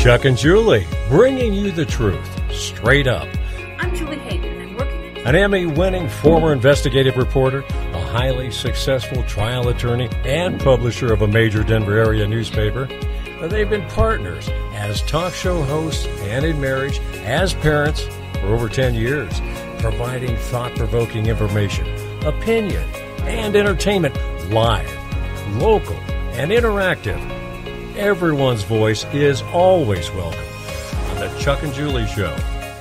Chuck and Julie, bringing you the truth, straight up. I'm Julie Hayden, and working An Emmy-winning former investigative reporter, a highly successful trial attorney, and publisher of a major Denver area newspaper. They've been partners as talk show hosts and in marriage, as parents for over 10 years, providing thought-provoking information, opinion, and entertainment live, local, and interactive. Everyone's voice is always welcome on the Chuck and Julie Show.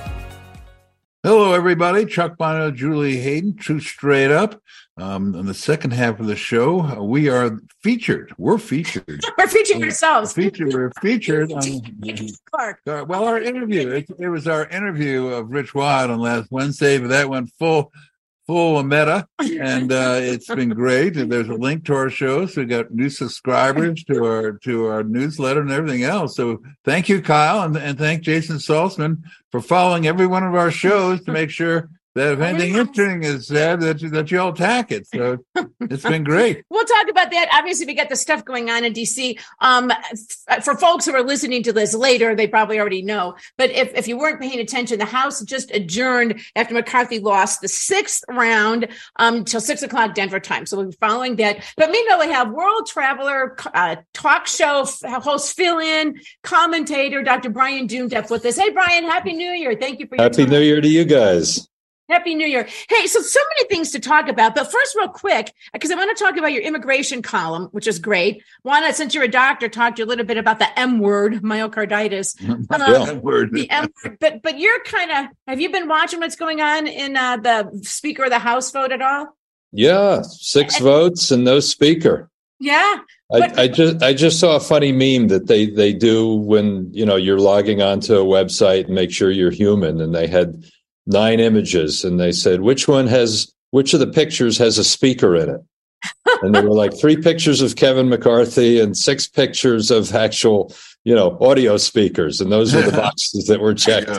Hello, everybody. Chuck Bono, Julie Hayden, Truth Straight Up. In the second half of the show, we are featured. We're featured. We're featuring ourselves. We're featured on Clark. well, our interview. It was our interview of Rich Wad on last Wednesday, but that went full of meta, and it's been great. And there's a link to our show, so we got new subscribers to our newsletter and everything else. So thank you, Kyle, and thank Jason Saltzman for following every one of our shows to make sure that if anything interesting is said, that you all attack it. So it's been great. We'll talk about that. Obviously, we got the stuff going on in D.C. For folks who are listening to this later, they probably already know. But if you weren't paying attention, the House just adjourned after McCarthy lost the sixth round till 6 o'clock Denver time. So we'll be following that. But meanwhile, we have world traveler, talk show host, fill-in, commentator, Dr. Brian Doomdeff with us. Hey, Brian, Happy New Year. Thank you for your Happy time. New Year to you guys. Happy New Year. Hey, so many things to talk about. But first, real quick, because I want to talk about your immigration column, which is great. Want to, since you're a doctor, talk to you a little bit about the M word, myocarditis. M word. The M word. But you're have you been watching what's going on in the Speaker of the House vote at all? Yeah, 6 votes and no speaker. Yeah. I just saw a funny meme that they do when, you're logging onto a website and make sure you're human, and they had 9 images, and they said, which of the pictures has a speaker in it? And there were like 3 pictures of Kevin McCarthy and 6 pictures of actual, audio speakers. And those were the boxes that were checked.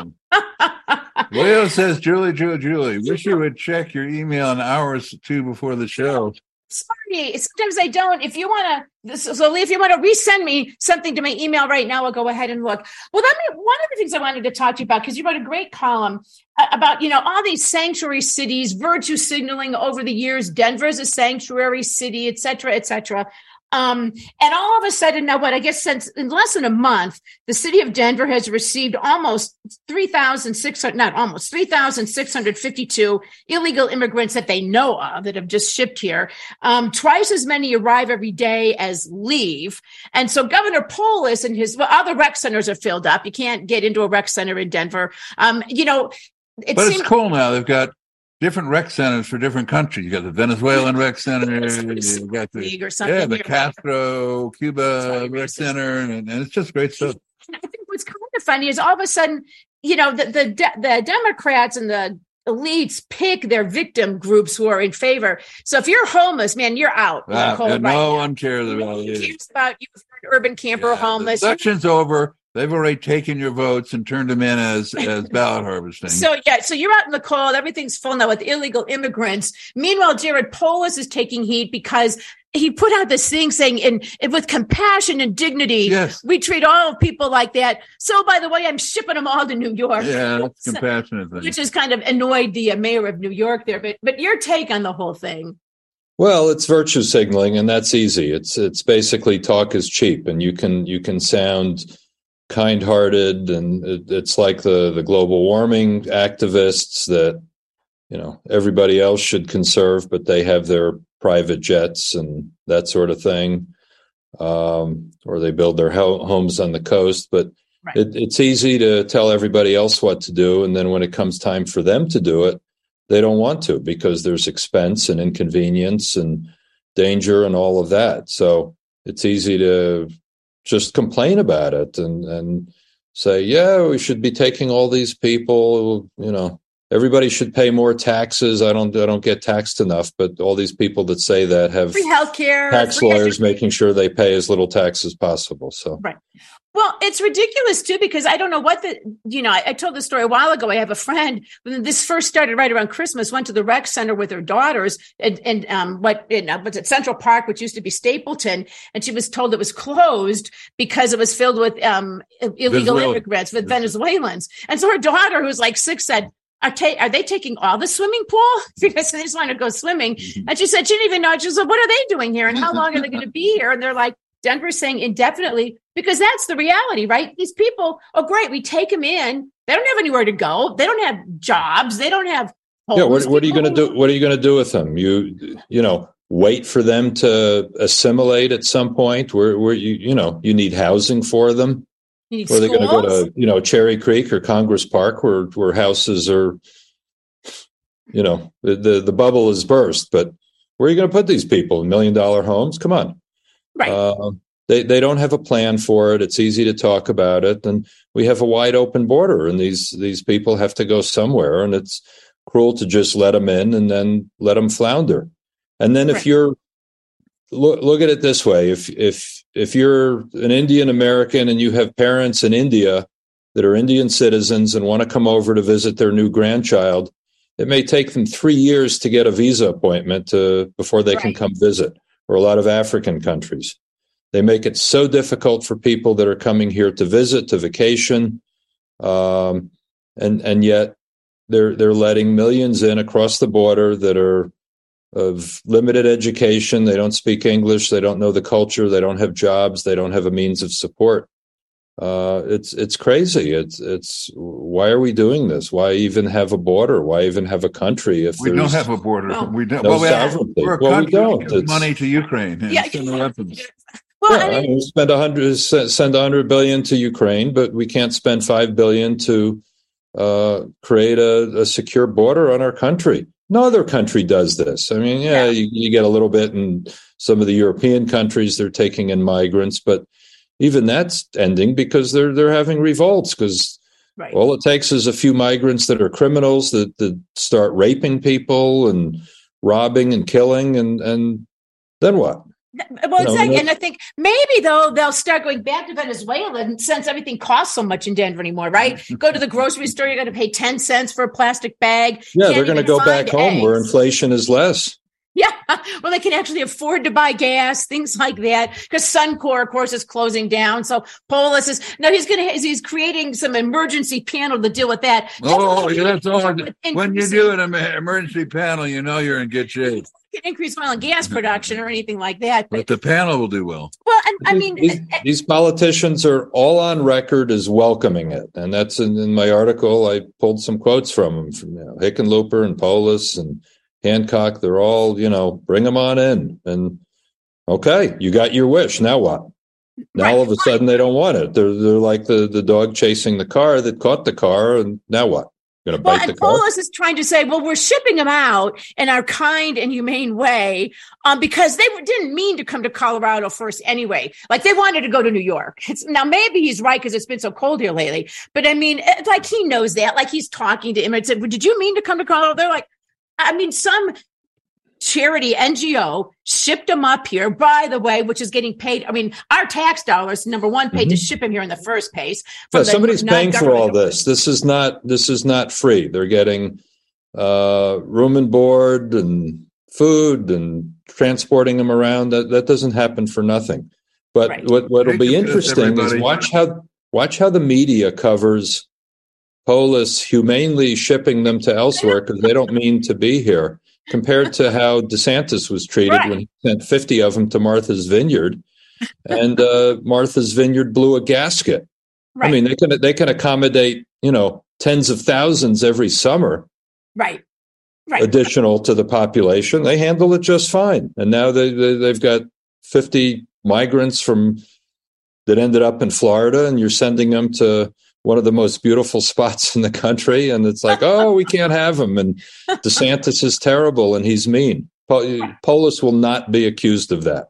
Leo says, Julie, wish you would check your email an hour or 2 before the show. Sorry, sometimes I don't. If you want to resend me something to my email right now, I'll go ahead and look. Well, one of the things I wanted to talk to you about, because you wrote a great column about, all these sanctuary cities, virtue signaling over the years. Denver is a sanctuary city, et cetera, et cetera. And all of a sudden, now I guess since in less than a month, the city of Denver has received almost 3,652 illegal immigrants that they know of that have just shipped here. Twice as many arrive every day as leave. And so Governor Polis and all the rec centers are filled up. You can't get into a rec center in Denver. It's cool now. They've got different rec centers for different countries. You got the Venezuelan rec center, you got the Castro, Cuba rec center, and it's just great stuff. I think what's kind of funny is all of a sudden, the Democrats and the elites pick their victim groups who are in favor. So if you're homeless, man, you're out. No one cares about it. Who cares about you if you're an urban camper or homeless? The election's over. They've already taken your votes and turned them in as ballot harvesting. So you're out in the cold. Everything's full now with illegal immigrants. Meanwhile, Jared Polis is taking heat because he put out this thing saying, and with compassion and dignity, yes, we treat all people like that. So, by the way, I'm shipping them all to New York. Yeah, that's compassionate thing. Which has kind of annoyed the mayor of New York there. But your take on the whole thing? Well, it's virtue signaling, and that's easy. It's basically talk is cheap, and you can sound kind-hearted, and it's like the global warming activists that everybody else should conserve, but they have their private jets and that sort of thing, or they build their homes on the coast. But right. It's easy to tell everybody else what to do, and then when it comes time for them to do it, they don't want to because there's expense and inconvenience and danger and all of that. So it's easy to just complain about it and say, yeah, we should be taking all these people, everybody should pay more taxes. I don't get taxed enough, but all these people that say that have free healthcare, tax lawyers making sure they pay as little tax as possible. So right. Well, it's ridiculous, too, because I don't know what I told this story a while ago. I have a friend, when this first started right around Christmas, went to the rec center with her daughters and was at Central Park, which used to be Stapleton. And she was told it was closed because it was filled with illegal immigrants, with Venezuelans. And so her daughter, who's like 6, said, are they taking all the swimming pool? Because they just want to go swimming. And she said she didn't even know. She said, what are they doing here? And how long are they going to be here? And they're like, Denver's saying indefinitely, because that's the reality, right? These people, oh, great, we take them in. They don't have anywhere to go. They don't have jobs. They don't have homes. Yeah, what are you going to do? What are you going to do with them? You wait for them to assimilate at some point where you need housing for them. You need or are they going to schools? go to, Cherry Creek or Congress Park where houses are, the bubble is burst, but where are you going to put these people? $1 million homes? Come on. Right. They don't have a plan for it. It's easy to talk about it, and we have a wide open border, and these people have to go somewhere, and it's cruel to just let them in and then let them flounder. And then if you're look at it this way, if you're an Indian American and you have parents in India that are Indian citizens and want to come over to visit their new grandchild, it may take them 3 years to get a visa appointment before they can come visit. Or a lot of African countries. They make it so difficult for people that are coming here to visit, to vacation, and yet they're letting millions in across the border that are of limited education. They don't speak English. They don't know the culture. They don't have jobs. They don't have a means of support. It's crazy. It's why are we doing this? Why even have a border? Why even have a country if we don't have a border? No. We don't. No We're a we country don't. that gives money to Ukraine and send weapons. Well, send $100 billion to Ukraine, but we can't spend $5 billion to create a secure border on our country. No other country does this. I mean, you get a little bit in some of the European countries. They're taking in migrants, but even that's ending because they're having revolts because all it takes is a few migrants that are criminals that start raping people and robbing and killing, and then what? Well, exactly. And I think maybe, though, they'll start going back to Venezuela, and since everything costs so much in Denver anymore, right? Go to the grocery store, you're going to pay 10 cents for a plastic bag. Yeah, they're going to go back home where inflation is less. Yeah, well, they can actually afford to buy gas, things like that, because Suncor, of course, is closing down. So Polis he's creating some emergency panel to deal with that. That's all. When you do an emergency panel, you're in good shape. Increase oil and gas production or anything like that. But the panel will do well. Well, I mean, these politicians are all on record as welcoming it. And that's in my article. I pulled some quotes from them, from Hickenlooper and Polis and Hancock. They're all, bring them on in. And okay, you got your wish. Now what? Now all of a sudden they don't want it. They're like the dog chasing the car that caught the car. And now what? Going to bite the car? Polis is trying to say, well, we're shipping them out in our kind and humane way because they didn't mean to come to Colorado first anyway. Like they wanted to go to New York. Now, maybe he's right because it's been so cold here lately. But I mean, like he knows that. Like he's talking to him and said, well, did you mean to come to Colorado? They're like, some charity NGO shipped them up here, by the way, which is getting paid. I mean, our tax dollars, number one, paid to ship him here in the first place. Somebody's paying for all this. This is not free. They're getting room and board and food and transporting them around. That doesn't happen for nothing. But what'll be interesting is watch how the media covers Polis humanely shipping them to elsewhere because they don't mean to be here, compared to how DeSantis was treated when he sent 50 of them to Martha's Vineyard, and Martha's Vineyard blew a gasket. Right. I mean, they can accommodate tens of thousands every summer, right, additional to the population. They handle it just fine, and now they've got 50 migrants that ended up in Florida, and you're sending them to one of the most beautiful spots in the country. And it's like, oh, we can't have him. And DeSantis is terrible and he's mean. Polis will not be accused of that.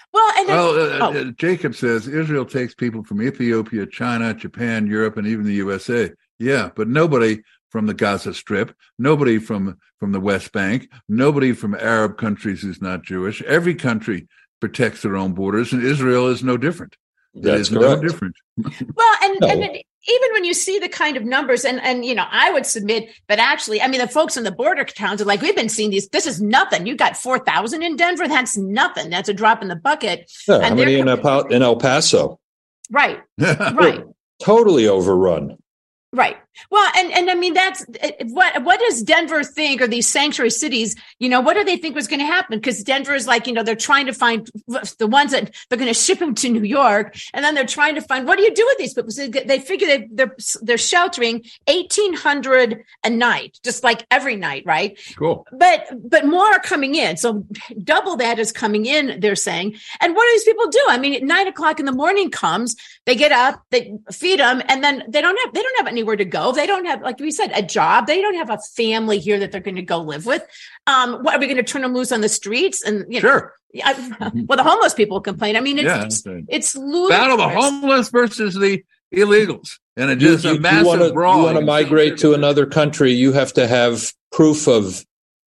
Well, Jacob says Israel takes people from Ethiopia, China, Japan, Europe, and even the USA. Yeah, but nobody from the Gaza Strip, nobody from the West Bank, nobody from Arab countries who's not Jewish. Every country protects their own borders, and Israel is no different. That's no correct. different. Well, and even when you see the kind of numbers, and I would submit that actually, I mean, the folks in the border towns are like, we've been seeing these. This is nothing. You got 4,000 in Denver. That's nothing. That's a drop in the bucket. Yeah, how many in El Paso? Right. Right. Totally overrun. Right. Well, and I mean, that's what does Denver think, or these sanctuary cities, what do they think was going to happen? Because Denver is like, they're trying to find the ones that they're going to ship them to New York. And then they're trying to find, what do you do with these people? So they figure they're sheltering 1,800 a night, just like every night. Right. Cool. But more are coming in. So double that is coming in, they're saying. And what do these people do? I mean, at 9:00 in the morning comes, they get up, they feed them, and then they don't have anywhere to go. They don't have, like we said, a job. They don't have a family here that they're going to go live with. What are we going to turn them loose on the streets? And sure. Well, the homeless people complain. I mean, it's ludicrous. Battle the homeless versus the illegals, and it just a massive brawl. You want to migrate to another country, you have to have proof of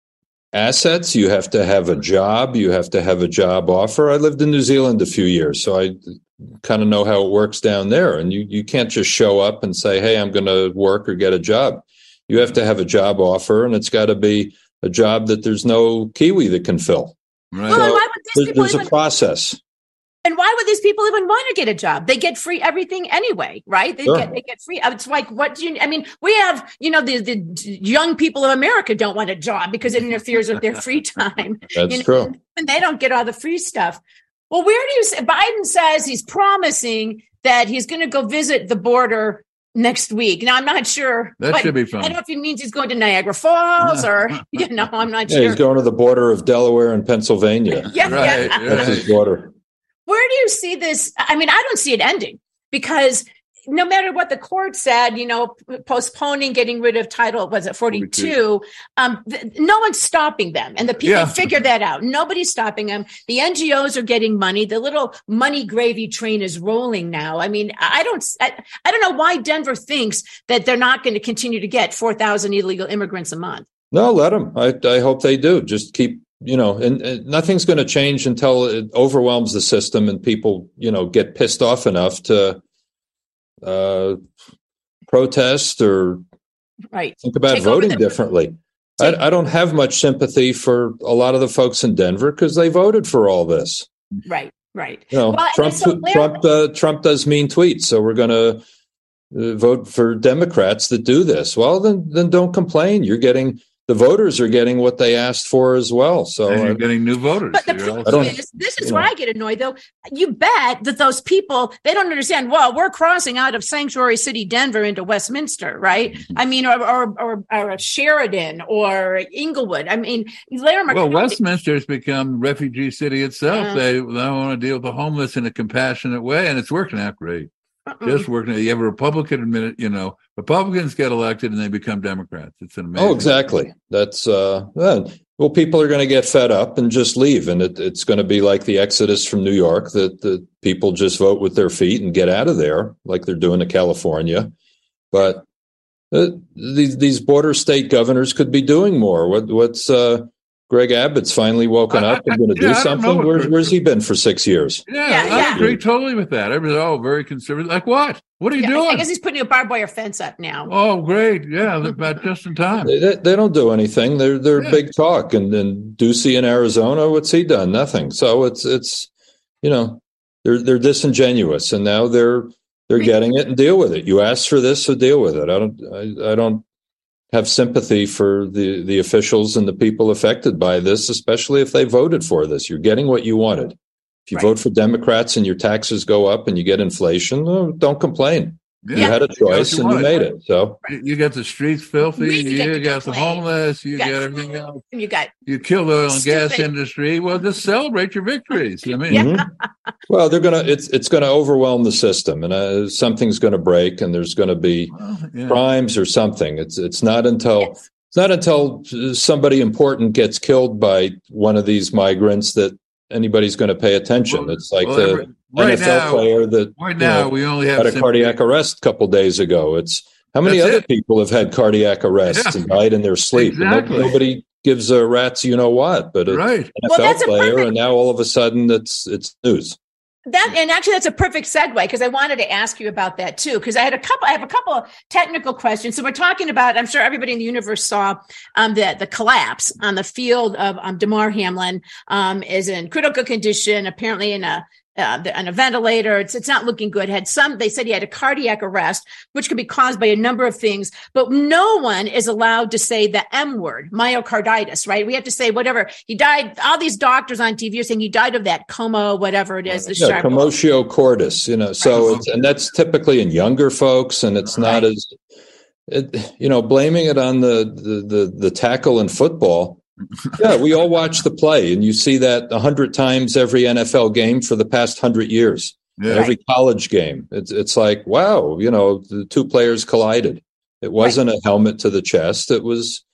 assets. You have to have a job. You have to have a job offer. I lived in New Zealand a few years, so I kind of know how it works down there. And you can't just show up and say, hey, I'm going to work or get a job. You have to have a job offer, and it's got to be a job that there's no Kiwi that can fill. Right. Well, so why would there's a process. And why would these people even want to get a job? They get free everything anyway, right? They get free. It's like, we have, the young people of America don't want a job because it interferes with their free time. That's true. And they don't get all the free stuff. Well, where do you say Biden says he's promising that he's going to go visit the border next week? Now, I'm not sure. That should be fun. I don't know if he means he's going to Niagara Falls or, I'm not sure. He's going to the border of Delaware and Pennsylvania. Right. That's his border. Where do you see this? I mean, I don't see it ending, because no matter what the court said, postponing getting rid of Title, was it 42? No one's stopping them. And the people figure that out. Nobody's stopping them. The NGOs are getting money. The little money gravy train is rolling now. I mean, I don't know why Denver thinks that they're not going to continue to get 4,000 illegal immigrants a month. No, let them. I hope they do. Just keep, and nothing's going to change until it overwhelms the system and people, get pissed off enough to protest or think about voting differently. I don't have much sympathy for a lot of the folks in Denver because they voted for all this. Right. Trump does mean tweets, so we're going to vote for Democrats that do this. Well, then don't complain. The voters are getting what they asked for as well. So and you're getting new voters. But the problem is, this is where I get annoyed, though. You bet that those people, they don't understand, well, we're crossing out of sanctuary city Denver into Westminster, right? I mean, or Sheridan or Inglewood. I mean, Westminster's become refugee city itself. They want to deal with the homeless in a compassionate way, and it's working out great. Just working. You have a Republican Republicans get elected and they become Democrats. It's an amazing. Oh, exactly. That's people are going to get fed up and just leave, and it's going to be like the exodus from New York, that the people just vote with their feet and get out of there, like they're doing in California. But these border state governors could be doing more. What's Greg Abbott's finally woken up and going to do something. Where's he been for 6 years? I agree totally with that. Everybody's very conservative. Like what? What are you doing? I guess he's putting a barbed wire fence up now. Oh, great! Yeah, they're about just in time. They don't do anything. They're big talk. And then Ducey in Arizona, what's he done? Nothing. So it's they're disingenuous, and now they're getting it and deal with it. You asked for this, so deal with it. I don't have sympathy for the officials and the people affected by this, especially if they voted for this. You're getting what you wanted. If you vote for Democrats and your taxes go up and you get inflation, don't complain. Yeah. You had a choice and you made it. So you got the streets filthy. You got the homeless. You got everything else. You kill the oil and gas industry. Well, just celebrate your victories. I mean, well, it's going to overwhelm the system, and something's going to break, and there's going to be crimes or something. It's not until somebody important gets killed by one of these migrants that anybody's going to pay attention. It's like the NFL player that we only have had a cardiac arrest a couple days ago. It's How many other people have had cardiac arrests and died in their sleep? Exactly. And nobody gives a rat's you know what, but an NFL player, and now all of a sudden it's news. And actually, that's a perfect segue, because I wanted to ask you about that too. Because I have a couple of technical questions. So we're talking about, I'm sure everybody in the universe saw the collapse on the field of Damar Hamlin is in critical condition, apparently in a ventilator. It's not looking good. They said he had a cardiac arrest, which could be caused by a number of things, but no one is allowed to say the M word, myocarditis, right? We have to say whatever he died. All these doctors on TV are saying he died of that coma, whatever it is. Commotio cordis, so and that's typically in younger folks, and it's not as, blaming it on the tackle in football. Yeah, we all watch the play, and you see that 100 times every NFL game for the past 100 years. Yeah. Every college game. It's like, wow, the two players collided. It wasn't a helmet to the chest. It was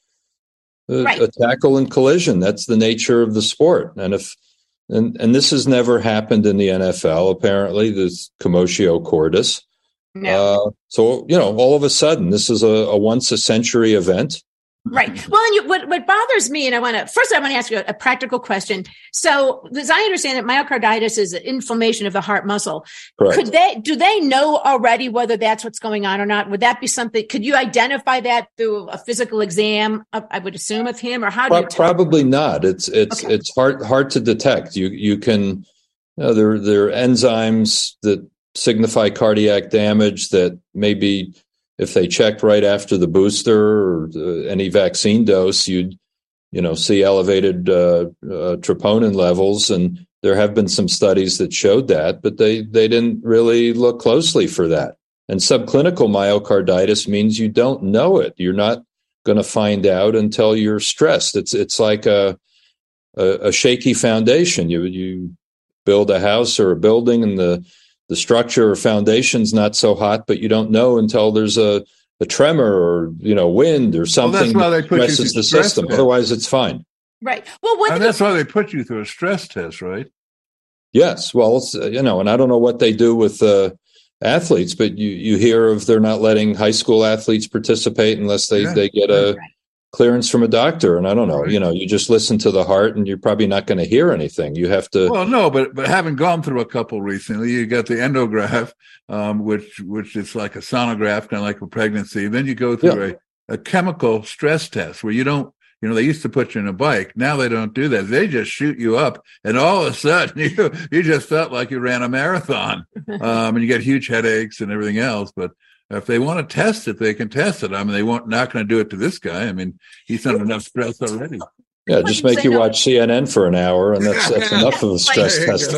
a tackle and collision. That's the nature of the sport. And and this has never happened in the NFL, apparently, this commotio cordis. No. So, all of a sudden, this is a once a century event. Right. Well, and what bothers me, and I want to ask you a practical question. So, as I understand it, myocarditis is an inflammation of the heart muscle. Correct. Do they know already whether that's what's going on or not? Would that be something? Could you identify that through a physical exam? I would assume of him, or how do you? Probably not. It's hard to detect. You can. There are enzymes that signify cardiac damage that maybe, if they checked right after the booster or any vaccine dose, you'd, see elevated troponin levels. And there have been some studies that showed that, but they didn't really look closely for that. And subclinical myocarditis means you don't know it. You're not going to find out until you're stressed. It's like a shaky foundation. You build a house or a building, and the structure or foundation's not so hot, but you don't know until there's a tremor or wind or something that stresses the system. Otherwise, it's fine. Right. Well, that's why they put you through a stress test, right? Yes. Well, and I don't know what they do with athletes, but you hear of they're not letting high school athletes participate unless they get a clearance from a doctor. And I don't know, you just listen to the heart, and you're probably not going to hear anything. You have to. Well, no, but having gone through a couple recently, you got the endograph, which is like a sonograph, kind of like a pregnancy. Then you go through a chemical stress test where you don't, they used to put you in a bike. Now they don't do that. They just shoot you up, and all of a sudden you just felt like you ran a marathon, and you get huge headaches and everything else. But if they want to test it, they can test it. I mean, not going to do it to this guy. I mean, he's under enough stress already. Yeah, just make you watch CNN for an hour, and that's enough of a stress test.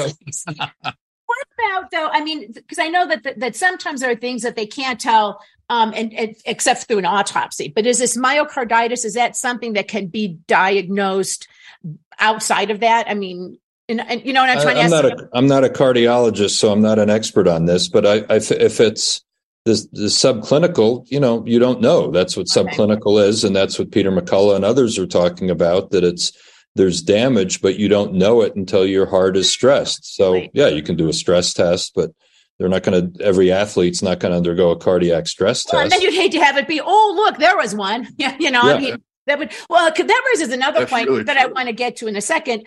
What about, though? I mean, because I know that sometimes there are things that they can't tell, and except through an autopsy. But is this myocarditis? Is that something that can be diagnosed outside of that? I mean, and you know what I'm trying to ask? I'm not a cardiologist, so I'm not an expert on this. But if it's the subclinical, you don't know. That's what subclinical is, and that's what Peter McCullough and others are talking about, that there's damage, but you don't know it until your heart is stressed. So, you can do a stress test, but every athlete's not going to undergo a cardiac stress test. And then you'd hate to have it be, oh, look, there was one. I mean, that raises another point that I want to get to in a second.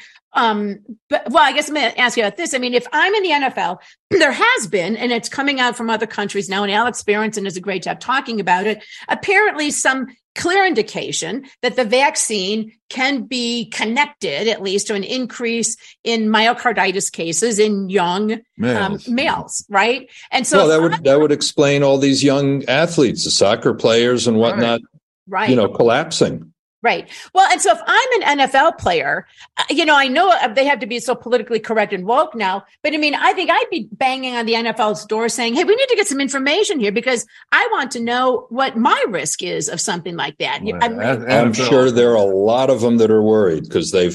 I guess I'm going to ask you about this. I mean, if I'm in the NFL, there has been, and it's coming out from other countries now, and Alex Berenson does a great job talking about it, apparently some clear indication that the vaccine can be connected, at least, to an increase in myocarditis cases in young males, right? And so that would explain all these young athletes, the soccer players and whatnot, collapsing. Right. Well, and so if I'm an NFL player, I know they have to be so politically correct and woke now, but I mean, I think I'd be banging on the NFL's door saying, hey, we need to get some information here because I want to know what my risk is of something like that. I'm sure there are a lot of them that are worried because they've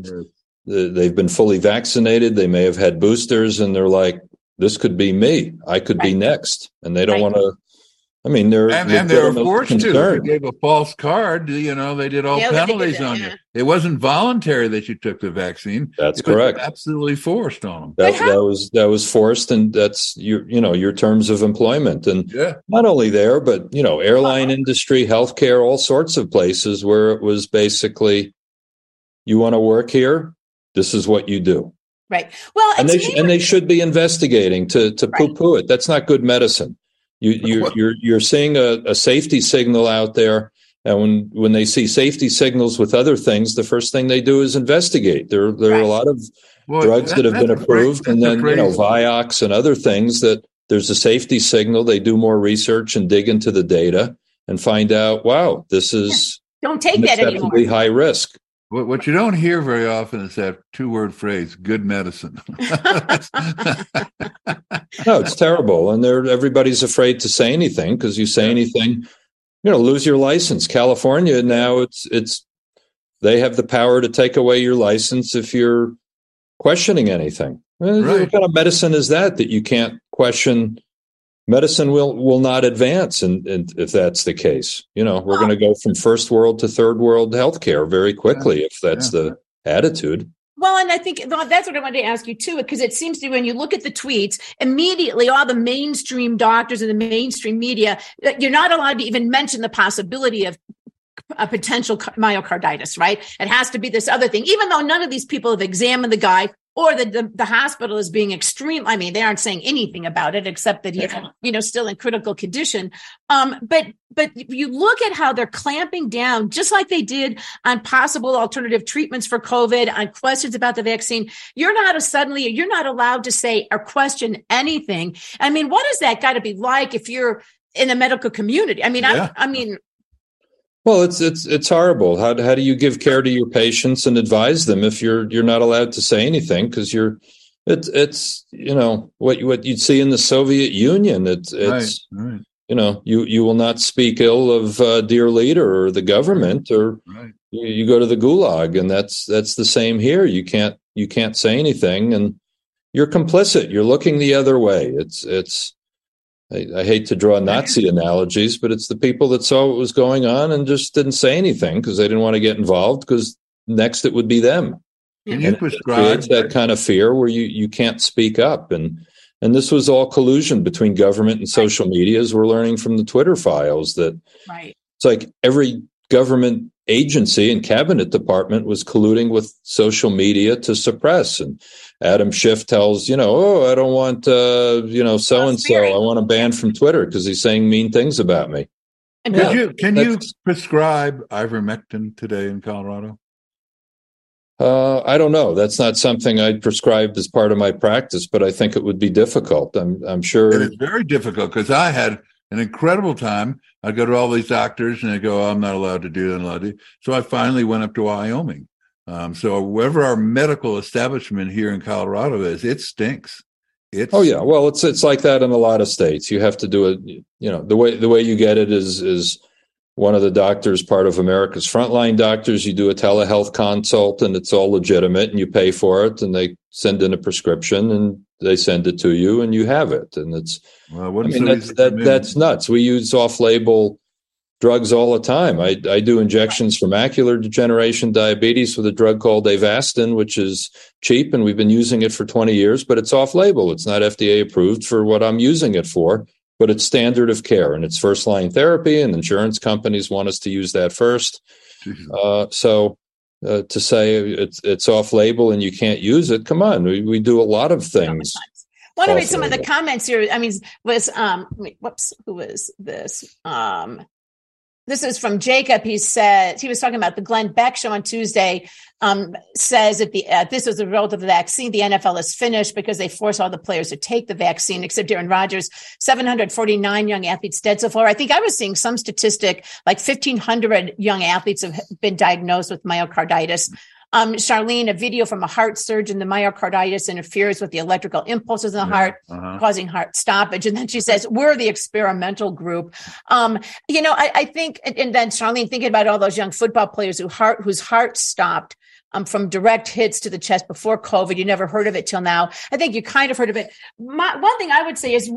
been fully vaccinated. They may have had boosters, and they're like, this could be me. I could be next. And they don't want to I mean, they're forced to. If you gave a false card, they did all penalties on you. It wasn't voluntary that you took the vaccine. That's correct. Absolutely forced on them. That was forced, and that's your terms of employment. And not only there, but airline industry, healthcare, all sorts of places where it was basically, you want to work here, this is what you do. Right. Well, and they should be investigating to poo-poo it. That's not good medicine. You're seeing a safety signal out there, and when they see safety signals with other things, the first thing they do is investigate. There are a lot of drugs that have been approved, and then Vioxx and other things that there's a safety signal. They do more research and dig into the data and find out, wow, this is don't take that anymore. High risk. What you don't hear very often is that 2-word phrase, good medicine. No, it's terrible. And everybody's afraid to say anything, because you say anything, lose your license. California now, they have the power to take away your license if you're questioning anything. Right. What kind of medicine is that you can't question? Medicine will not advance, and if that's the case, we're going to go from first world to third world healthcare very quickly if that's the attitude. Well, and I think that's what I wanted to ask you too, because it seems to me when you look at the tweets, immediately all the mainstream doctors and the mainstream media, you're not allowed to even mention the possibility of a potential myocarditis, right? It has to be this other thing, even though none of these people have examined the guy, or the hospital is being extreme. I mean, they aren't saying anything about it except that he's, still in critical condition. But you look at how they're clamping down, just like they did on possible alternative treatments for COVID, on questions about the vaccine. You're not allowed to say or question anything. I mean, what has that got to be like if you're in the medical community? I mean, Well, it's horrible. How do you give care to your patients and advise them if you're not allowed to say anything, because it's what you'd see in the Soviet Union. It's right. You will not speak ill of dear leader or the government, or you go to the gulag, and that's the same here. You can't say anything, and you're complicit. You're looking the other way. I hate to draw Nazi analogies, but it's the people that saw what was going on and just didn't say anything because they didn't want to get involved, because next it would be them. Can you prescribe that kind of fear where you can't speak up? And this was all collusion between government and social media, as we're learning from the Twitter files, that it's like every government agency and cabinet department was colluding with social media to suppress. And Adam Schiff tells, I don't want, so-and-so, I want to ban from Twitter because he's saying mean things about me. Can you prescribe ivermectin today in Colorado? I don't know. That's not something I'd prescribe as part of my practice, but I think it would be difficult. I'm sure. It is very difficult, because I had an incredible time. I'd go to all these doctors and they go, I'm not allowed to do that. So I finally went up to Wyoming. So wherever our medical establishment here in Colorado is, it stinks. Well, it's like that in a lot of states. You have to do it. The way you get it is one of the doctors, part of America's Frontline Doctors. You do a telehealth consult, and it's all legitimate, and you pay for it, and they send in a prescription, and they send it to you, and you have it. And that's nuts. We use off-label drugs all the time. I do injections for macular degeneration, diabetes, with a drug called Avastin, which is cheap, and we've been using it for 20 years, but it's off-label. It's not FDA approved for what I'm using it for, but it's standard of care, and it's first-line therapy, and insurance companies want us to use that first. To say it's off-label and you can't use it, come on. We do a lot of things. Want to read some of the comments here? I mean, who was this? This is from Jacob. He said he was talking about the Glenn Beck show on Tuesday. Says that this was a result of the vaccine. The NFL is finished because they force all the players to take the vaccine, except Aaron Rodgers. 749 young athletes dead so far. I think I was seeing some statistic like 1,500 young athletes have been diagnosed with myocarditis. Charlene, a video from a heart surgeon, the myocarditis interferes with the electrical impulses in the heart, causing heart stoppage. And then she says, we're the experimental group. I think, and then Charlene, thinking about all those young football players whose hearts stopped from direct hits to the chest before COVID. You never heard of it till now. I think you kind of heard of it. One thing I would say is once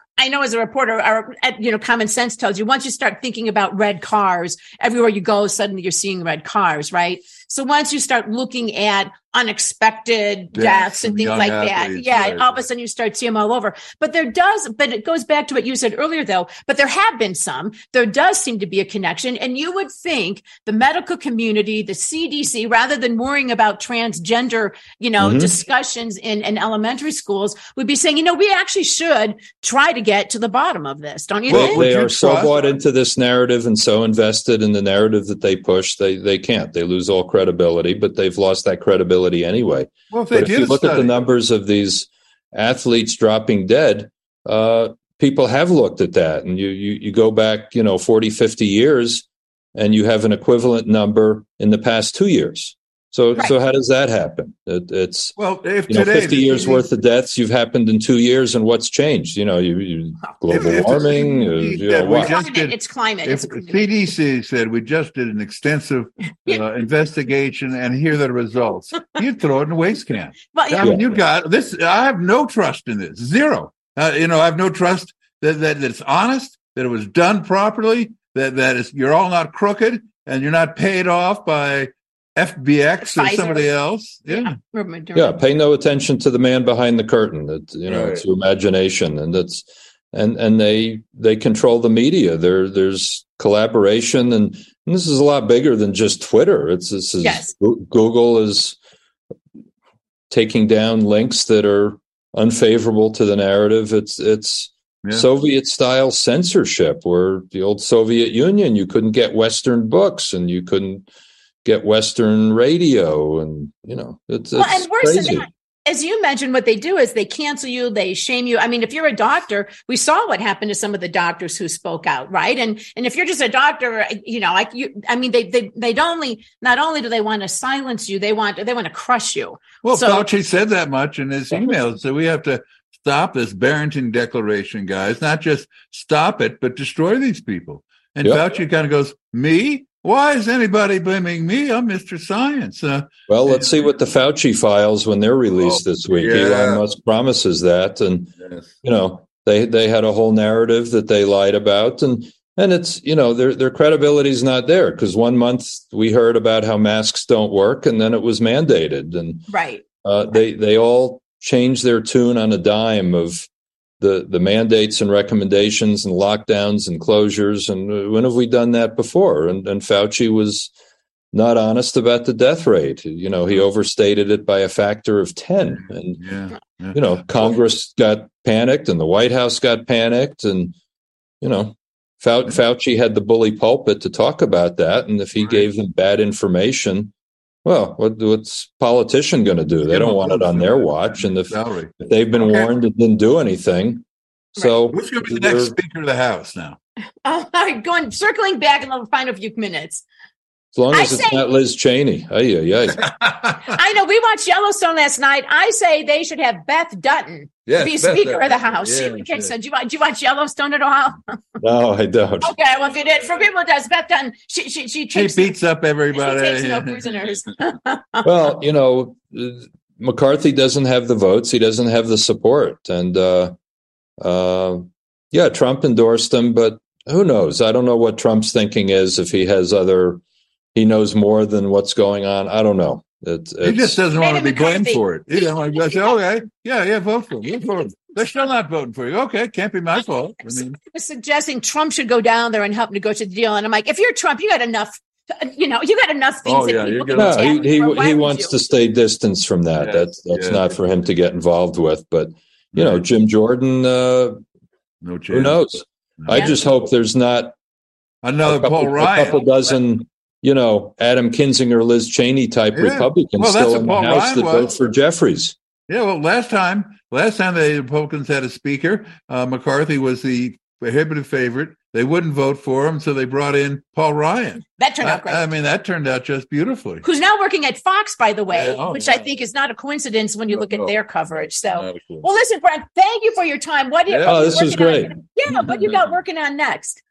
I know as a reporter, common sense tells you once you start thinking about red cars, everywhere you go, suddenly you're seeing red cars, right? So once you start looking at unexpected deaths and things like that, all of a sudden you start seeing them all over. But it goes back to what you said earlier, though, but there have been some. There does seem to be a connection. And you would think the medical community, the CDC, rather than worrying about transgender, discussions in elementary schools, would be saying, we actually should try to get to the bottom of this, don't you think? They are so bought into this narrative and so invested in the narrative that they push, they can't. They lose all credibility, but they've lost that credibility anyway. Well, if you look at the numbers of these athletes dropping dead, people have looked at that. And you go back, 40, 50 years, and you have an equivalent number in the past 2 years. So how does that happen? It's if 50 years worth of deaths you've happened in 2 years, and what's changed? Global warming. It's climate. If the CDC said we just did an extensive investigation and here are the results, you'd throw it in a waste can. You got this. I have no trust in this. Zero. I have no trust that it's honest, that it was done properly, that you're all not crooked, and you're not paid off by FBX or somebody else. Pay no attention to the man behind the curtain. It's imagination, and and they control the media. There's collaboration, and this is a lot bigger than just Twitter. Google is taking down links that are unfavorable to the narrative. It's Soviet style censorship, where the old Soviet Union, you couldn't get Western books and you couldn't get Western radio, and it's and worse crazy. than that, as you mentioned, what they do is they cancel you, they shame you. I mean, if you're a doctor, we saw what happened to some of the doctors who spoke out, right? And if you're just a doctor, they not only do they want to silence you, they want to crush you. Well, Fauci said that much in his emails, so we have to stop this Barrington Declaration, guys. Not just stop it, but destroy these people. And Fauci kind of goes, me? Why is anybody blaming me? I'm Mr. Science. Let's see what the Fauci files when they're released this week. Elon Musk promises that, and they had a whole narrative that they lied about, and it's their credibility is not there, because 1 month we heard about how masks don't work, and then it was mandated, and they all changed their tune on a dime of the mandates and recommendations and lockdowns and closures. And when have we done that before? And Fauci was not honest about the death rate. He overstated it by a factor of 10. And, Congress got panicked and the White House got panicked. And, Fauci had the bully pulpit to talk about that. And if he gave them bad information, well, what's politician going to do? They don't want it on their watch. And if they've been warned and didn't do anything. So who's going to be the next Speaker of the House now? Circling back in the final few minutes. As long as it's not Liz Cheney. I know. We watched Yellowstone last night. I say they should have Beth Dutton be Speaker of the House. So did you watch Yellowstone at all? No, I don't. Okay, well, if you did, for people who does, Beth Dutton, she beats up everybody. She takes no prisoners. Well, McCarthy doesn't have the votes. He doesn't have the support. And, Trump endorsed him, but who knows? I don't know what Trump's thinking is, if he has he knows more than what's going on. I don't know. He just doesn't want to be blamed for it. He doesn't want to say, okay, vote for him. They're still not voting for you. Okay, can't be my fault. I was suggesting Trump should go down there and help negotiate the deal. And I'm like, if you're Trump, you got enough. You got enough things. He wants to stay distanced from that. That's not for him to get involved with. But Jim Jordan, no chance. Who knows? No. I just hope there's not another Paul Ryan, a couple dozen. Adam Kinzinger, Liz Cheney type Republicans still in the House that vote for Jeffries. Yeah, well, last time the Republicans had a speaker, McCarthy was the prohibitive favorite. They wouldn't vote for him, so they brought in Paul Ryan. That turned out great. That turned out just beautifully. Who's now working at Fox, by the way, which I think is not a coincidence when you look at their coverage. So, well, listen, Brent, thank you for your time. This was great. What you got working on next?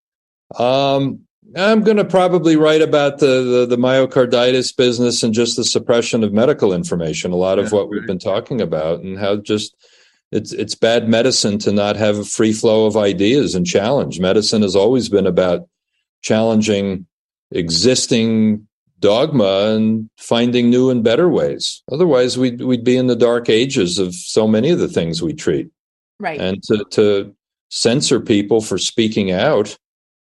I'm going to probably write about the myocarditis business and just the suppression of medical information. A lot of what we've been talking about, and how just it's bad medicine to not have a free flow of ideas and challenge. Medicine has always been about challenging existing dogma and finding new and better ways. Otherwise, we'd be in the dark ages of so many of the things we treat. Right. And to censor people for speaking out,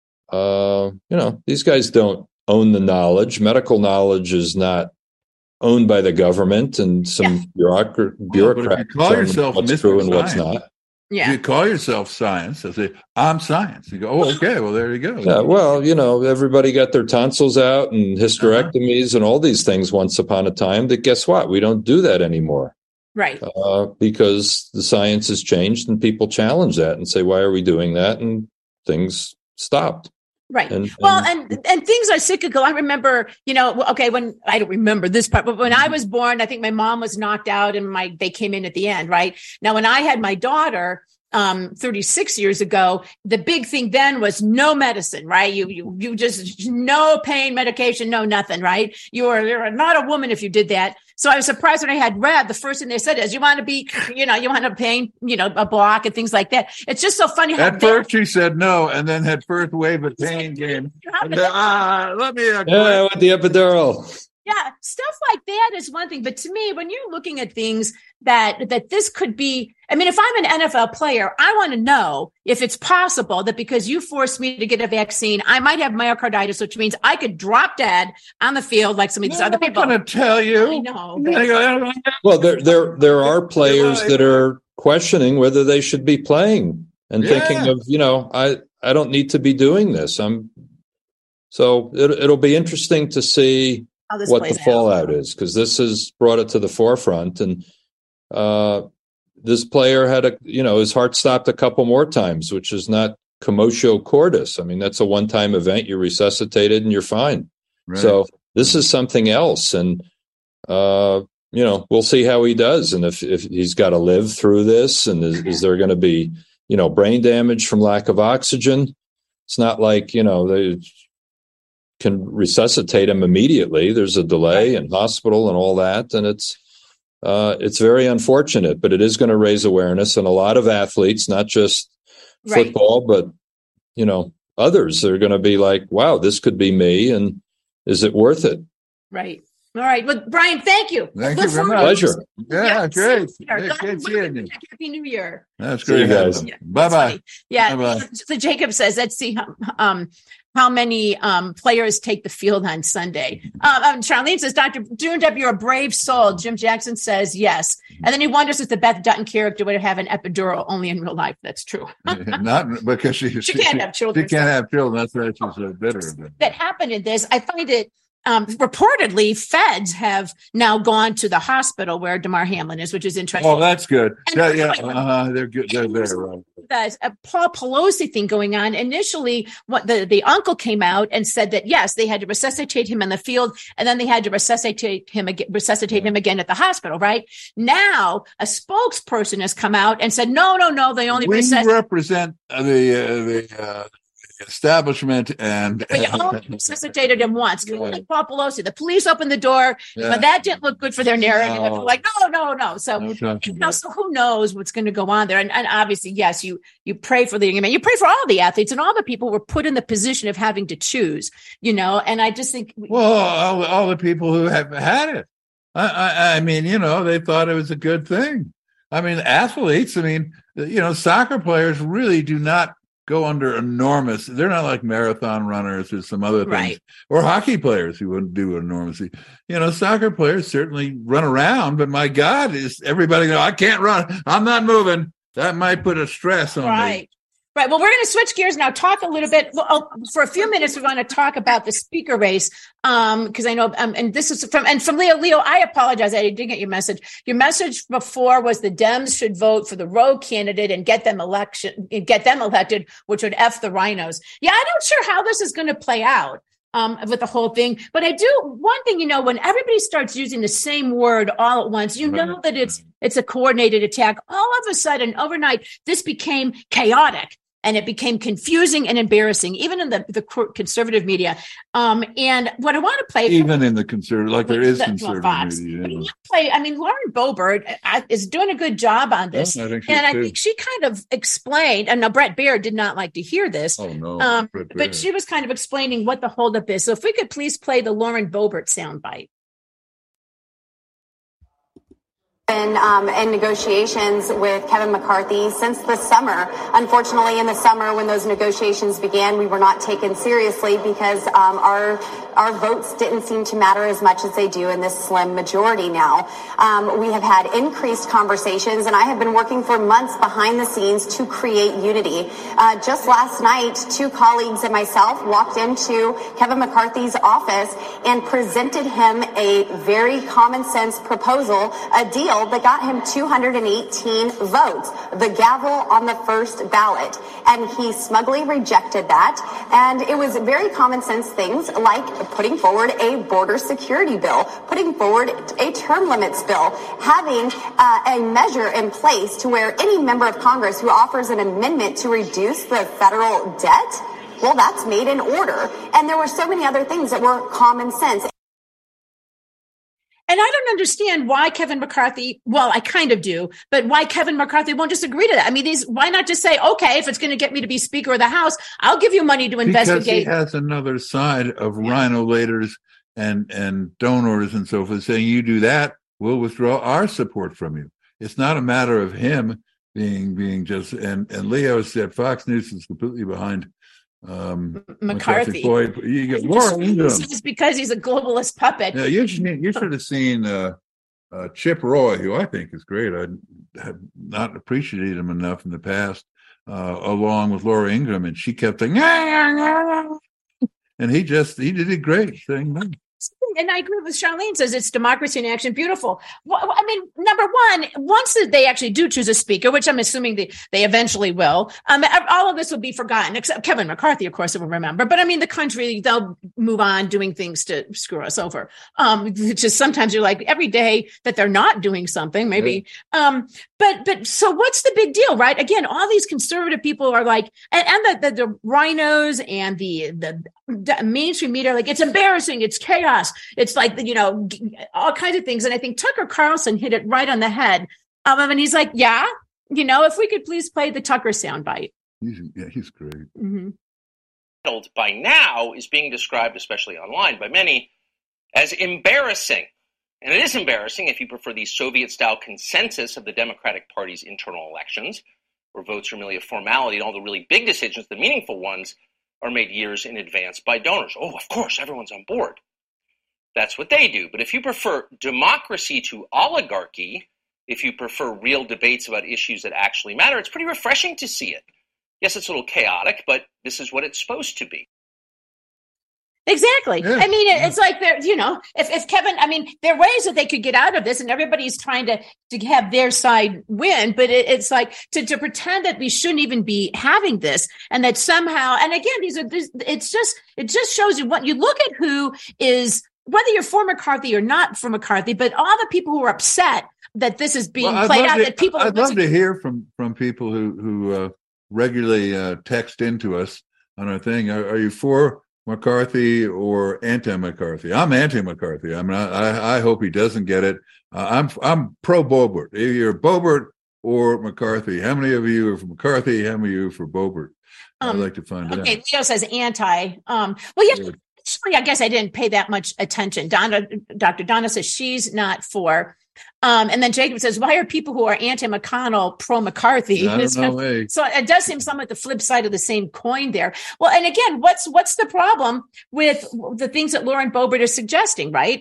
these guys don't own the knowledge. Medical knowledge is not owned by the government and some bureaucrats what's true and what's not. Yeah. You call yourself science. I say, I'm science. You go, oh, okay, well, there you go. Yeah, well, everybody got their tonsils out and hysterectomies and all these things once upon a time. That guess what? We don't do that anymore. Right. Because the science has changed and people challenge that and say, why are we doing that? And things stopped. Right. And things are cyclical. I remember, when I don't remember this part, but when I was born, I think my mom was knocked out and they came in at the end. Right. Now, when I had my daughter, 36 years ago, the big thing then was no medicine, right? You just no pain medication, no nothing, right? You're not a woman if you did that. So I was surprised when I had Red, the first thing they said is, you want to be, you want to pain, a block and things like that. It's just so funny. At first she said no, and then had first wave of pain came. Let me with the epidural. Yeah, stuff like that is one thing. But to me, when you're looking at things that this could be, if I'm an NFL player, I want to know if it's possible that because you forced me to get a vaccine, I might have myocarditis, which means I could drop dead on the field like some of these other people. I'm going to tell you. I know. Well, there are players that are questioning whether they should be playing and thinking of, I don't need to be doing this. So it'll be interesting to see what the fallout is, because this has brought it to the forefront. And this player had his heart stopped a couple more times, which is not commotio cordis. That's a one-time event. You're resuscitated and you're fine. Right. So this is something else. And, we'll see how he does. And if he's got to live through this, and is there going to be, brain damage from lack of oxygen? It's not like, they can resuscitate him immediately. There's a delay in hospital and all that. And it's very unfortunate, but it is going to raise awareness. And a lot of athletes, not just football, but, others are going to be like, wow, this could be me. And is it worth it? Right. All right. Well, Brian, thank you. Thank you very much. Pleasure. Yeah, great. Happy New Year. That's great, guys. Yeah, bye-bye. Yeah. Bye-bye. So Jacob says, let's see how many players take the field on Sunday. Charlene says, Dr. Dundup, you're a brave soul. Jim Jackson says yes. And then he wonders if the Beth Dutton character would have an epidural only in real life. That's true. Not because she can't have children. She can't have children. That's why she's so bitter. That happened in this. I find it reportedly feds have now gone to the hospital where Damar Hamlin is, which is interesting. Oh, that's good. They're good. They're right. There's a Paul Pelosi thing going on. Initially, what the uncle came out and said that yes, they had to resuscitate him in the field, and then they had to resuscitate him again at the hospital. Right now, a spokesperson has come out and said no. They only represent the establishment, and but you only resuscitated him once. Like Paul Pelosi, the police opened the door, but that didn't look good for their narrative. No. Like no. So so who knows what's going to go on there? And obviously, yes, you pray for the young man, you pray for all the athletes and all the people who were put in the position of having to choose. And I just think, all the people who have had it. I mean, they thought it was a good thing. I mean, athletes. I mean, soccer players really do not go under enormous. They're not like marathon runners or some other things, or hockey players who wouldn't do enormously. Soccer players certainly run around, but my God, is everybody go, I can't run. I'm not moving. That might put a stress on me. Right. Well, we're going to switch gears now, talk a little bit. Well, for a few minutes, we're going to talk about the speaker race. Because I know, and this is from Leo. Leo, I apologize. I didn't get your message. Your message before was the Dems should vote for the rogue candidate and get them elected, which would F the rhinos. Yeah, I'm not sure how this is going to play out. With the whole thing. But I do one thing, when everybody starts using the same word all at once, know that it's a coordinated attack. All of a sudden, overnight, this became chaotic. and it became confusing and embarrassing, even in the conservative media. And what I want to play, even in the conservative, like there is conservative media. Lauren Boebert is doing a good job on this, I think she kind of explained. And now Brett Baird did not like to hear this. Oh no, but she was kind of explaining what the holdup is. So if we could please play the Lauren Boebert soundbite. In negotiations with Kevin McCarthy since the summer. Unfortunately, in the summer when those negotiations began, we were not taken seriously because our votes didn't seem to matter as much as they do in this slim majority now. We have had increased conversations, and I have been working for months behind the scenes to create unity. Just last night, 2 colleagues and myself walked into Kevin McCarthy's office and presented him a very common sense proposal, a deal that got him 218 votes, the gavel on the first ballot. And he smugly rejected that. And it was very common sense things like putting forward a border security bill, putting forward a term limits bill, having a measure in place to where any member of Congress who offers an amendment to reduce the federal debt, well, that's made in order. And there were so many other things that were common sense. And I don't understand why Kevin McCarthy, well, I kind of do, but why Kevin McCarthy won't just agree to that. I mean, why not just say, okay, if it's going to get me to be Speaker of the House, I'll give you money to investigate. Because he has another side of rhinolators and donors and so forth saying, you do that, we'll withdraw our support from you. It's not a matter of him being just, and Leo said Fox News is completely behind McCarthy. You get Laura Ingraham. It's because he's a globalist puppet. Yeah, you should have seen Chip Roy, who I think is great. I have not appreciated him enough in the past, along with Laura Ingraham, and she kept saying, and he did it great saying no. And I agree with Charlene, says it's democracy in action. Beautiful. Well, I mean, number one, once they actually do choose a speaker, which I'm assuming they eventually will, all of this will be forgotten, except Kevin McCarthy, of course, will remember. But I mean, the country, they'll move on doing things to screw us over. Just sometimes you're like, every day that they're not doing something, maybe. But so what's the big deal, right? Again, all these conservative people are like, and the rhinos and the mainstream media are like, it's embarrassing, it's chaos. It's like, all kinds of things. And I think Tucker Carlson hit it right on the head. And he's like, if we could please play the Tucker soundbite. He's great. Mm-hmm. By now is being described, especially online by many, as embarrassing. And it is embarrassing if you prefer the Soviet-style consensus of the Democratic Party's internal elections, where votes are merely a formality and all the really big decisions, the meaningful ones, are made years in advance by donors. Oh, of course, everyone's on board. That's what they do. But if you prefer democracy to oligarchy, if you prefer real debates about issues that actually matter, it's pretty refreshing to see it. Yes, it's a little chaotic, but this is what it's supposed to be. Exactly. Yeah. I mean, it's like if Kevin, I mean, there are ways that they could get out of this, and everybody's trying to have their side win. But it's like to pretend that we shouldn't even be having this, and that somehow, and again, it just shows you what you look at who is, whether you're for McCarthy or not for McCarthy, but all the people who are upset that this is being played out, that people. I'd love to hear from people who regularly text into us on our thing. Are you for McCarthy or anti-McCarthy? I'm anti-McCarthy. I mean, I hope he doesn't get it. I'm pro Boebert. Either you're Boebert or McCarthy. How many of you are for McCarthy? How many of you are for Boebert? I'd like to find out. Okay, Leo says anti. Actually, I guess I didn't pay that much attention. Dr. Donna says she's not for. And then Jacob says, why are people who are anti-McConnell pro-McCarthy? No way. So it does seem somewhat the flip side of the same coin there. Well, and again, what's the problem with the things that Lauren Boebert is suggesting, right?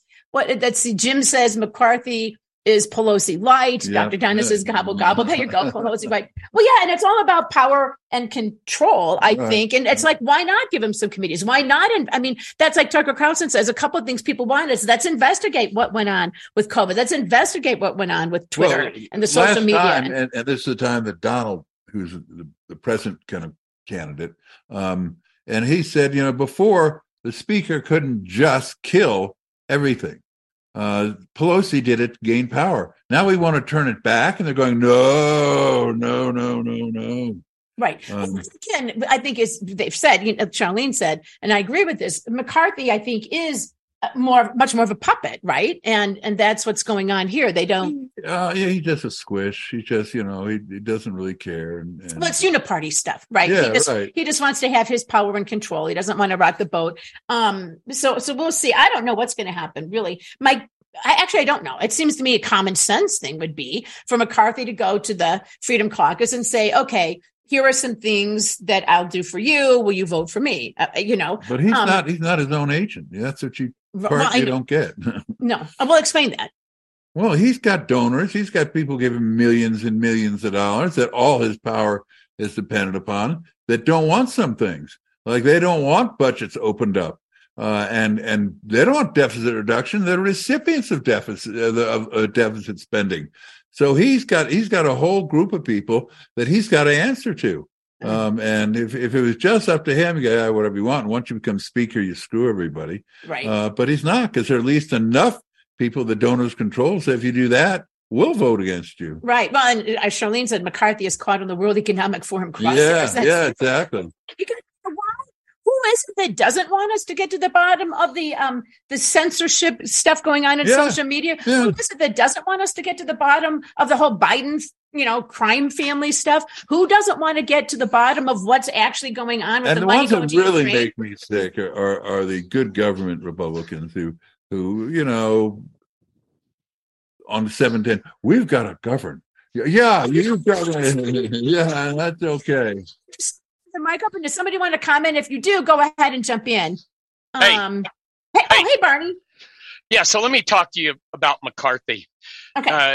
Jim says McCarthy is Pelosi light. Yep. Dr. Donna says gobble, gobble. There you go, Pelosi light. Well, yeah, and it's all about power and control, I think. And it's like, why not give him some committees? Why not? I mean, that's like Tucker Carlson says, a couple of things people want is let's investigate what went on with COVID. Let's investigate what went on with Twitter and the social media. And this is the time that Donald, who's the present kind of candidate, and he said, before the speaker couldn't just kill everything. Pelosi did it to gain power. Now we want to turn it back, and they're going, no. Right. Again, I think they've said, Charlene said, and I agree with this. McCarthy, I think, is much more of a puppet, right? And that's what's going on here. They don't. Yeah, he's just a squish. He just, he doesn't really care. Well, it's uniparty stuff, right? Yeah, He just wants to have his power and control. He doesn't want to rock the boat. So we'll see. I don't know what's going to happen, really. I don't know. It seems to me a common sense thing would be for McCarthy to go to the Freedom Caucus and say, okay, here are some things that I'll do for you. Will you vote for me? But he's not his own agent. That's what you don't get. No. Well, explain that. Well, he's got donors. He's got people giving millions and millions of dollars that all his power is dependent upon that don't want some things. Like they don't want budgets opened up. And they don't want deficit reduction. They're recipients of deficit spending. So he's got a whole group of people that he's got to answer to. And if it was just up to him, you go, whatever you want. And once you become speaker, you screw everybody. Right. But he's not, because there are at least enough people the donors control. So if you do that, we'll vote against you. Right. Well, and as Charlene said, McCarthy is caught on the World Economic Forum crosshairs. Yeah, exactly. Who is it that doesn't want us to get to the bottom of the censorship stuff going on in social media? Yeah. Who is it that doesn't want us to get to the bottom of the whole Biden, crime family stuff? Who doesn't want to get to the bottom of what's actually going on with and the money ones going that to really Ukraine? make me sick are the good government Republicans who on 710, we've got to govern. Yeah, you've got to. Yeah, that's okay. The mic up, and does somebody want to comment? If you do, go ahead and jump in. Hey, Barney. Yeah, so let me talk to you about McCarthy. Okay.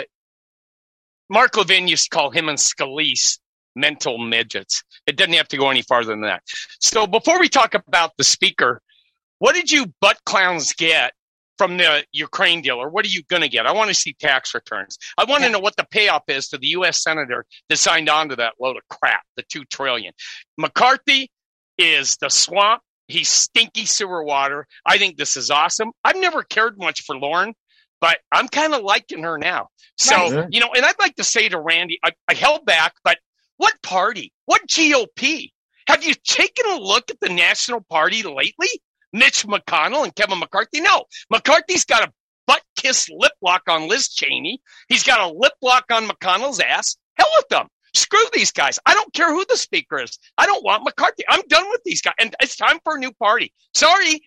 Mark Levin used to call him and Scalise mental midgets. It doesn't have to go any farther than that. So before we talk about the speaker, what did you butt clowns get from the Ukraine deal, or what are you going to get? I want to see tax returns. I want to know what the payoff is to the U.S. senator that signed on to that load of crap, the $2 trillion. McCarthy is the swamp. He's stinky sewer water. I think this is awesome. I've never cared much for Lauren, but I'm kind of liking her now. So, right. And I'd like to say to Randy, I held back, but what party? What GOP? Have you taken a look at the National Party lately? Mitch McConnell and Kevin McCarthy? No. McCarthy's got a butt-kiss lip lock on Liz Cheney. He's got a lip lock on McConnell's ass. Hell with them. Screw these guys. I don't care who the speaker is. I don't want McCarthy. I'm done with these guys. And it's time for a new party. Sorry.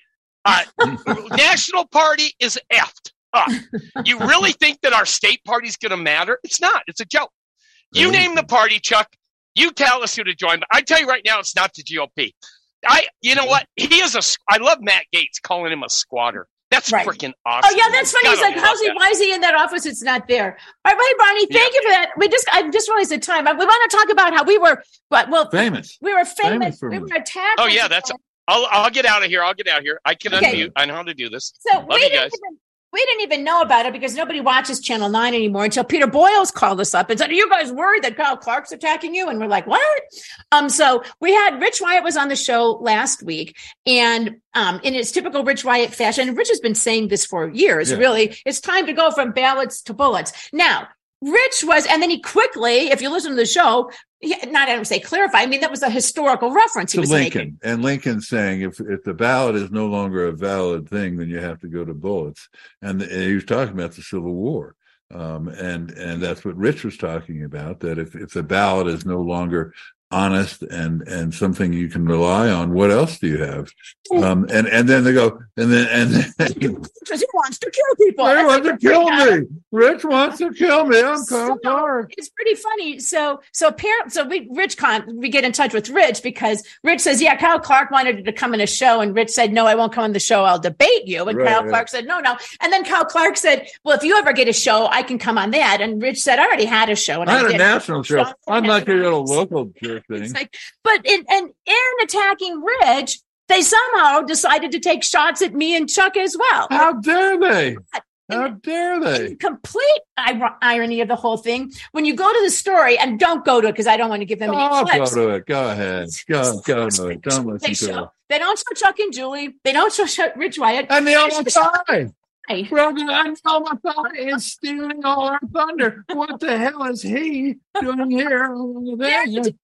National Party is effed up. You really think that our state party is going to matter? It's not. It's a joke. You name the party, Chuck. You tell us who to join. But I tell you right now, it's not the GOP. You know what? I love Matt Gaetz calling him a squatter. That's freaking awesome. Oh yeah, that's funny. He's like, why is he in that office? It's not there. All right, Barney, thank you for that. I just realized the time. We want to talk about how we were, famous. We were famous. We were attacked. Oh yeah, I'll get out of here. I can unmute. I know how to do this. So we didn't even know about it because nobody watches Channel 9 anymore until Peter Boyles called us up and said, are you guys worried that Kyle Clark's attacking you? And we're like, what? So we had Rich Wyatt was on the show last week, and in his typical Rich Wyatt fashion, Rich has been saying this for years, really, it's time to go from ballots to bullets. Now, Rich was, and then he quickly, if you listen to the show, I don't say clarify. I mean, that was a historical reference he was Lincoln. making. And Lincoln saying if the ballot is no longer a valid thing, then you have to go to bullets. And he was talking about the Civil War. And that's what Rich was talking about, that if the ballot is no longer honest and something you can rely on, what else do you have? And then they go, and then because he wants to kill people. He wants to kill me. Rich wants to kill me. I'm Kyle Clark. It's pretty funny. So we get in touch with Rich because Rich says, yeah, Kyle Clark wanted to come in a show, and Rich said, no, I won't come on the show. I'll debate you. And Kyle Clark said, no. And then Kyle Clark said, well, if you ever get a show, I can come on that. And Rich said, I already had a show. And I had a national show. I'm not going to go to a local thing. But in attacking Rich, they somehow decided to take shots at me and Chuck as well. How dare they? How dare they? Complete irony of the whole thing. When you go to the story, and don't go to it because I don't want to give them any clips. Go to it. Go ahead. Go to it. Don't listen to it. They don't show Chuck and Julie. They don't show Rich Wyatt. And the Almatai. President Almatai is stealing all our thunder. What the hell is he doing here?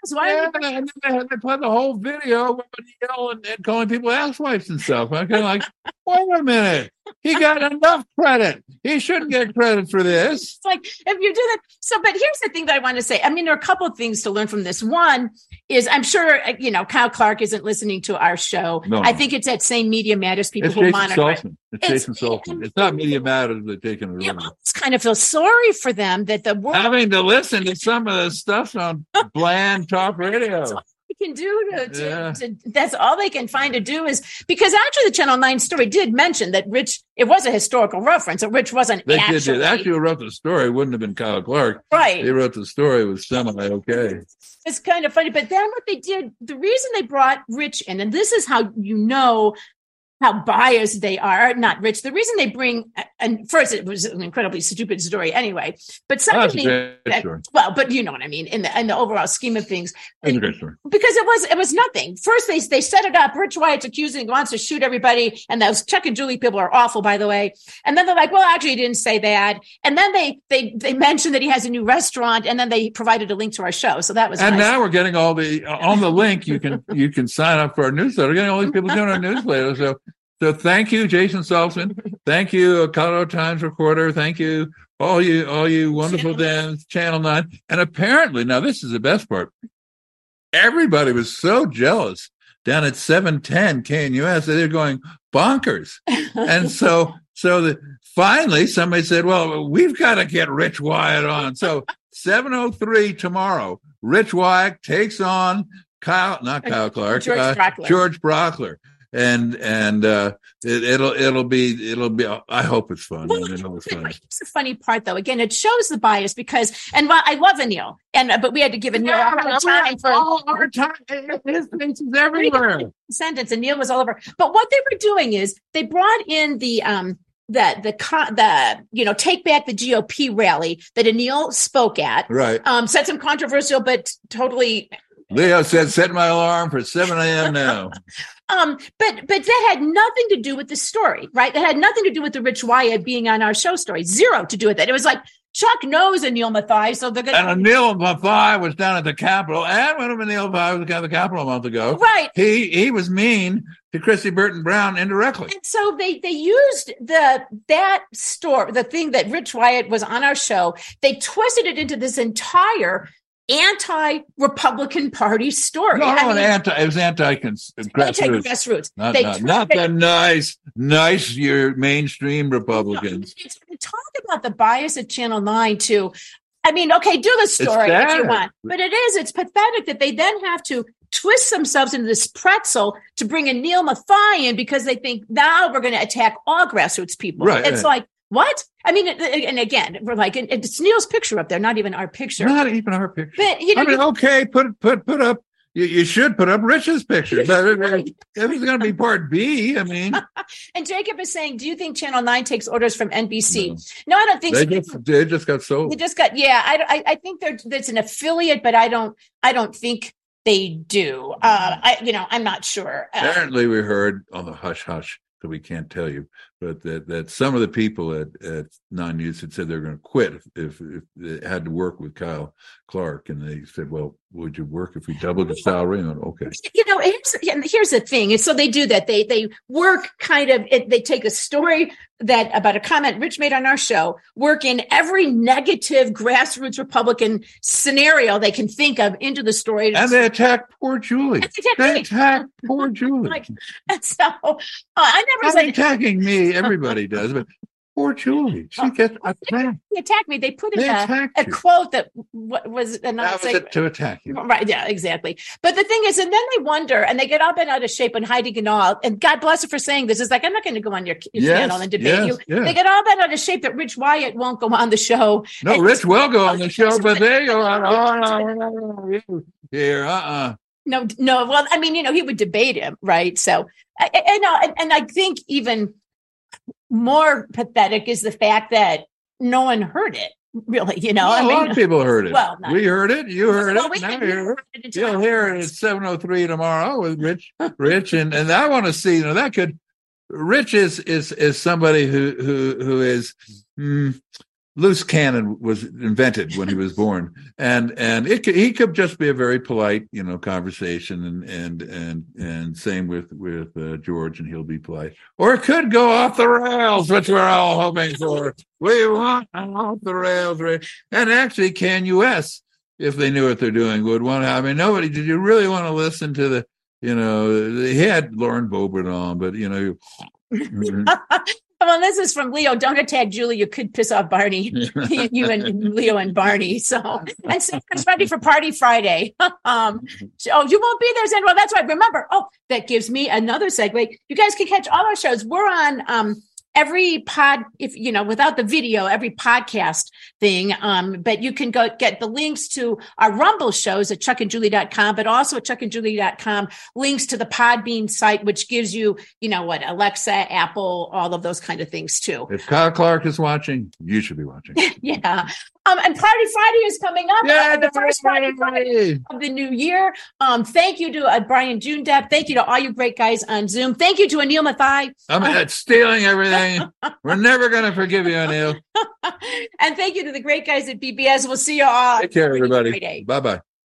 Why? And then they put the whole video with Neil and calling people asswipes and stuff. I'm kind of like, wait a minute. He got enough credit. He shouldn't get credit for this. It's like, if you do that. So, but here's the thing that I want to say. I mean, there are a couple of things to learn from this. One is, I'm sure, Kyle Clark isn't listening to our show. No. I think it's that same Media Matters people It's who Jason monitor it. Saltzman. It's Jason Saltzman. It's not Media Matters that taking it You over. almost kind of feel sorry for them that the world Having to listen to some of the stuff on bland talk radio. they can do to that's all they can find to do is, because actually the Channel 9 story did mention that Rich, it was a historical reference, that Rich wasn't They actually. actually who wrote the story wouldn't have been Kyle Clark. Right. They wrote the story with semi-okay. It's kind of funny. But then what they did, the reason they brought Rich in, and this is how you know how biased they are, not Rich. The reason they bring, and first it was an incredibly stupid story anyway, but secondly, but you know what I mean, in the overall scheme of things, That's a great story. because it was nothing. First they set it up. Rich Wyatt's accusing, wants to shoot everybody, and those Chuck and Julie people are awful, by the way. And then they're like, well, actually, he didn't say that. And then they mentioned that he has a new restaurant, and then they provided a link to our show. So that was And nice. now we're getting all the on the link. You can sign up for our newsletter. We're getting all these people doing our newsletter. So thank you, Jason Saltzman. Thank you, Colorado Times reporter. Thank you, all you wonderful Dans, Channel 9. And apparently, now this is the best part. Everybody was so jealous down at 710 KNUS that they're going bonkers. And so finally somebody said, well, we've got to get Rich Wyatt on. So 7:03 tomorrow, Rich Wyatt takes on Kyle Clark, George Brockler. And it'll be. I hope it's fun. Well, here's the funny part, though. Again, it shows the bias because, and while I love Anil, but we had to give Anil a hard time for all our time. His face is everywhere. Sentence. Anil was all over. But what they were doing is they brought in the take back the GOP rally that Anil spoke at. Right. Said some controversial, but totally. Leo said, set my alarm for 7 a.m. now. But that had nothing to do with the story, right? That had nothing to do with the Rich Wyatt being on our show story. Zero to do with it. It was like Chuck knows Anil Mathai, so they're going to. And Anil Mathai was down at the Capitol, and when Anil Mathai was at the Capitol a month ago, right? He was mean to Christy Burton Brown indirectly. And so they used that story, the thing that Rich Wyatt was on our show. They twisted it into this entire anti-Republican Party story. No, it was anti-grassroots. Not the nice your mainstream Republicans. Talk about the bias of Channel 9 too. I mean, okay, do the story if you want, but it's pathetic that they then have to twist themselves into this pretzel to bring Anil Mathai in because they think now we're going to attack all grassroots people. Right, it's like, what? I mean, and again, we're like, it's Neil's picture up there, not even our picture. Not even our picture. But, okay, put up. You should put up Rich's picture. But if it's going to be part B, I mean. And Jacob is saying, do you think Channel 9 takes orders from NBC? No, I don't think so. They just got sold. They just got, I think there's an affiliate, but I don't think they do. I'm not sure. Apparently we heard on the hush hush, so we can't tell you, but that some of the people at 9 News had said they're going to quit if they had to work with Kyle Clark, and they said, well, would you work if we doubled the salary? And okay. Here's the thing. And so they do that. They work they take a story about a comment Rich made on our show, work in every negative grassroots Republican scenario they can think of into the story. And they attack poor Julie. They attack poor Julie. And so I never said attacking me. Everybody does, but poor Julie. She gets attacked. They attacked me. They put in a quote that was to attack you. Right. Yeah, exactly. But the thing is, and then they wonder, and they get all bent out of shape when Heidi Ganahl, and God bless her for saying this, is like, I'm not going to go on your channel and debate you. Yes. They get all bent out of shape that Rich Wyatt won't go on the show. No, Rich will go on the show, but they go on. Here, No. Well, I mean, he would debate him, right? So, I think even more pathetic is the fact that no one heard it. Really, a lot of people heard it. Well, we heard it. You heard it. Now you'll hear it at 7:03 tomorrow with Rich, and I want to see. That could. Rich is somebody who is loose cannon was invented when he was born, and he could just be a very polite, conversation, and same with George, and he'll be polite, or it could go off the rails, which we're all hoping for. We want off the rails, right? And actually, CanUS, if they knew what they're doing, would want to. I mean, nobody. Did you really want to listen to the? They had Lauren Boebert on, but Well, this is from Leo. Don't attack Julie. You could piss off Barney. You and Leo and Barney. And Sarah's ready for Party Friday. You won't be there, Zen. Well, that's right. Remember. Oh, that gives me another segue. You guys can catch all our shows. We're on every without the video, every podcast thing. But you can go get the links to our Rumble shows at chuckandjulie.com, but also at chuckandjulie.com, links to the Podbean site, which gives you, Alexa, Apple, all of those kind of things too. If Kyle Clark is watching, you should be watching. Yeah. And Party Friday is coming up. Yeah, the first Friday of the new year. Thank you to Brian Jundepp. Thank you to all you great guys on Zoom. Thank you to Anil Mathai. I'm stealing everything. We're never going to forgive you, Anil. And thank you to the great guys at BBS. We'll see you all. Take care, everybody. Bye-bye.